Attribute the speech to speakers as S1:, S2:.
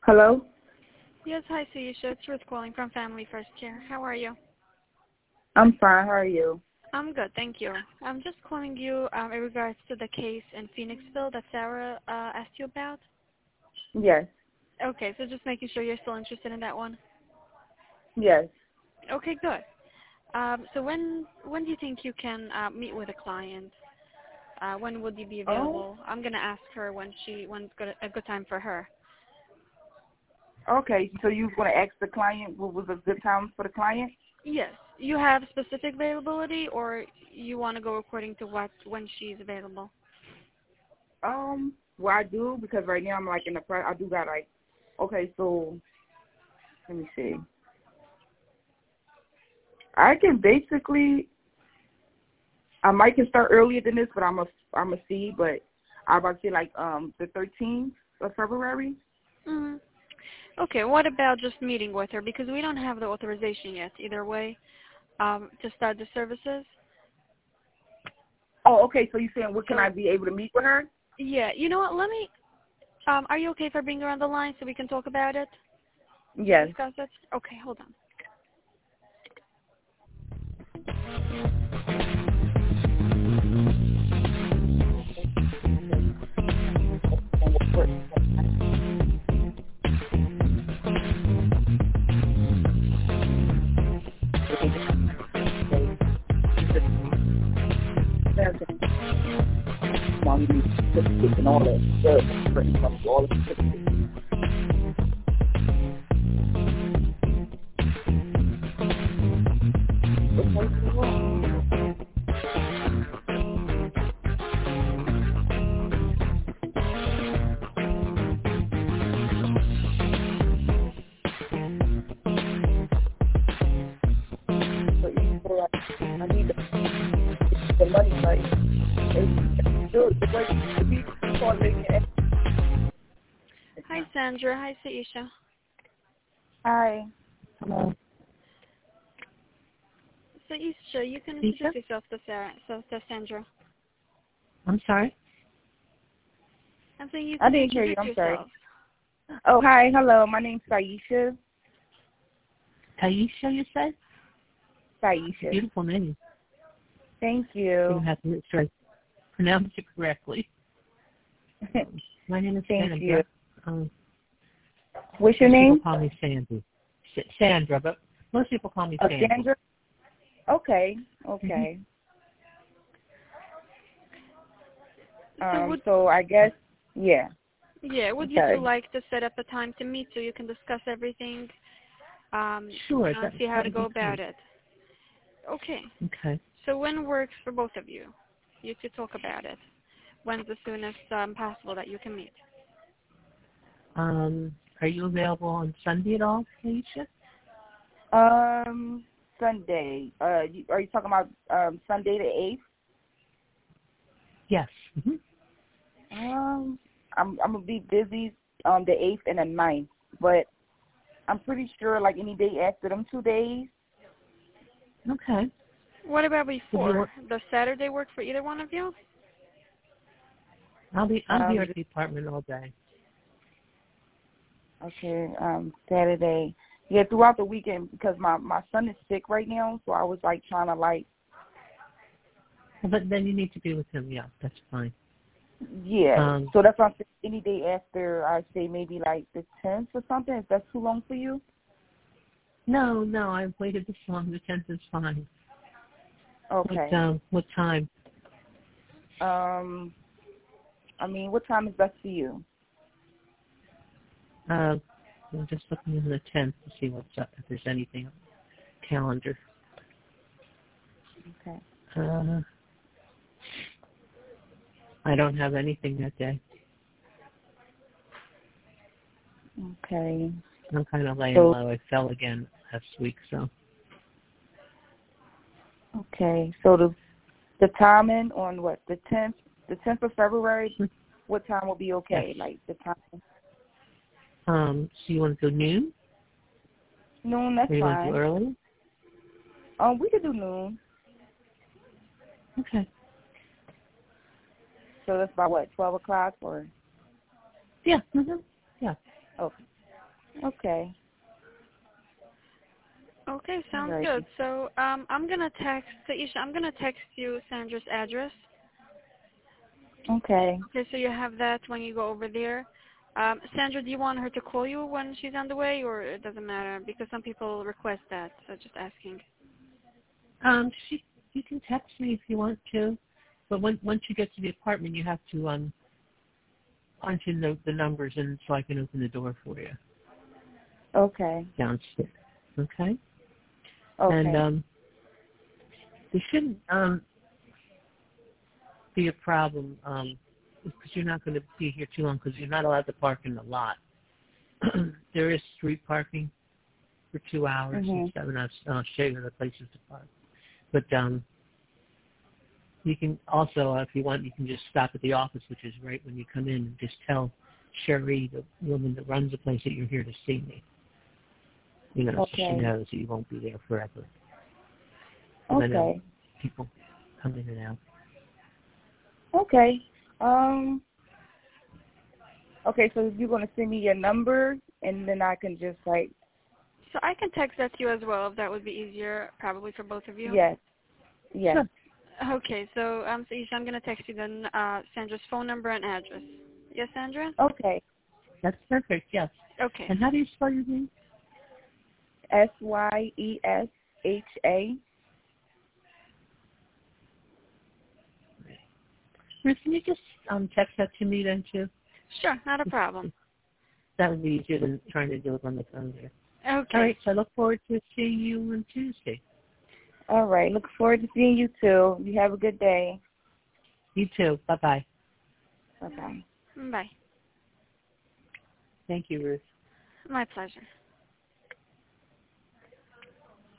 S1: Hello?
S2: Yes, hi, Saisha. It's Ruth calling from Family First Care. How are you?
S1: I'm fine. How are you?
S2: I'm good, thank you. I'm just calling you in regards to the case in Phoenixville that Sarah asked you about.
S1: Yes.
S2: Okay, so just making sure you're still interested in that one.
S1: Yes.
S2: Okay, good. So when do you think you can meet with a client? When would you be
S1: Oh,
S2: available? I'm gonna ask her when's a good time for her.
S1: okay. So you was going to ask the client what was a good time for the client?
S2: Yes. You have specific availability, or you want to go according to when she's available?
S1: Well, I do because right now I'm like in the I do got like, okay, so let me see. I can basically, I might can start earlier than this, but I'm a see, but I'm about to say like the 13th of February.
S2: Mm-hmm. Okay, what about just meeting with her? Because we don't have the authorization yet, either way, to start the services.
S1: Oh, okay. So you're saying when can I
S2: So,
S1: be able to meet with her?
S2: yeah, you know what, let me, are you okay if I bring her on the line so we can talk about it?
S1: Yes.
S2: Discuss it? Okay, hold on.
S1: Mom, you need certificates and all that. All the certificates. What's wrong? So I need the money, but the way the people call me.
S2: Hi, Sandra. Hi, Saisha.
S1: Hi. Hello.
S2: Saisha, you can
S3: Lisa?
S2: introduce yourself to Sandra.
S3: I'm sorry?
S2: I'm saying you
S1: I
S2: can
S1: didn't hear you.
S2: introduce
S1: I'm sorry.
S2: yourself.
S1: Oh, hi. Hello. My name's Saisha.
S3: Taisha, you said?
S1: Saisha.
S3: Beautiful name.
S1: Thank
S3: You
S1: you.
S3: have to make sure I pronounce it correctly. My name is
S1: Thank
S3: Sandra.
S1: you. What's your
S3: People
S1: name?
S3: call me Sandy. Sandra, but most people call me Sandy.
S1: Sandra? Okay. Okay. So I guess, yeah.
S2: Yeah, would you two like to set up a time to meet so you can discuss everything?
S3: Sure.
S2: And see how to go about it. Okay.
S3: Okay.
S2: So when works for both of you? You two talk about it. When's the soonest possible that you can meet?
S3: Are you available on Sunday at all, Taisha?
S1: Sunday. Are you talking about Sunday the 8th?
S3: Yes. Mm-hmm.
S1: I'm gonna be busy on the 8th and the 9th, but I'm pretty sure like any day after them 2 days.
S3: Okay.
S2: What about before? Does Saturday work for either one of you?
S3: I'll be at the department all day.
S1: Okay, Saturday. Yeah, throughout the weekend because my son is sick right now, so I was like trying to like.
S3: But then you need to be with him. Yeah, that's fine.
S1: Yeah, so that's why I'm saying any day after, I say maybe like the 10th or something. Is that too long for you?
S3: No, I've waited this long. The 10th is fine.
S1: Okay.
S3: What time?
S1: I mean, what time is best for you?
S3: I'm just looking at the 10th to see what's up, if there's anything on the calendar.
S1: Okay.
S3: I don't have anything that day.
S1: Okay.
S3: I'm kind of laying low. I fell again last week, so.
S1: Okay. So the timing on what, the 10th of February, what time will be okay?
S3: Yes.
S1: Like the time?
S3: So you want to do noon?
S1: Noon, that's
S3: or you
S1: fine.
S3: Want to do early?
S1: We could do noon.
S3: Okay.
S1: So that's about what, 12 o'clock or?
S3: Yeah. Mm-hmm. Yeah.
S1: Okay. Okay.
S2: Okay, sounds
S1: Alright.
S2: good. So I'm gonna text Taisha. I'm gonna text you Sandra's address.
S1: Okay.
S2: Okay, so you have that when you go over there. Sandra, do you want her to call you when she's on the way, or it doesn't matter? Because some people request that, so just asking.
S3: You can text me if you want to, but once you get to the apartment, you have to punch in the numbers in so I can open the door for you
S1: Okay.
S3: downstairs. Okay.
S1: Okay.
S3: And there shouldn't be a problem because you're not going to be here too long because you're not allowed to park in the lot. There is street parking for 2 hours and stuff, and I'll show you the places to park. But you can also, if you want, you can just stop at the office, which is right when you come in, and just tell Sherry, the woman that runs the place, that you're here to see me. You know, so she knows that you won't be there forever. I know people come in and out.
S1: Okay. Okay, so you're going to send me your number, and then I can just, like...
S2: So I can text that to you as well, if that would be easier, probably for both of you.
S1: Yes. Yes.
S2: Sure. Okay, so Isha, I'm going to text you then Sandra's phone number and address. Yes, Sandra?
S1: Okay.
S3: That's perfect, yes.
S2: Okay.
S3: And how do you spell your name?
S1: Syesha.
S3: Ruth, can you just text that to me then, too?
S2: Sure, not a problem.
S3: That would be easier than trying to do it on the phone here.
S2: Okay.
S3: All right, so I look forward to seeing you on Tuesday.
S1: All right. Look forward to seeing you, too. You have a good day.
S3: You too. Bye-bye.
S1: Bye-bye.
S2: Bye.
S3: Thank you, Ruth.
S2: My pleasure.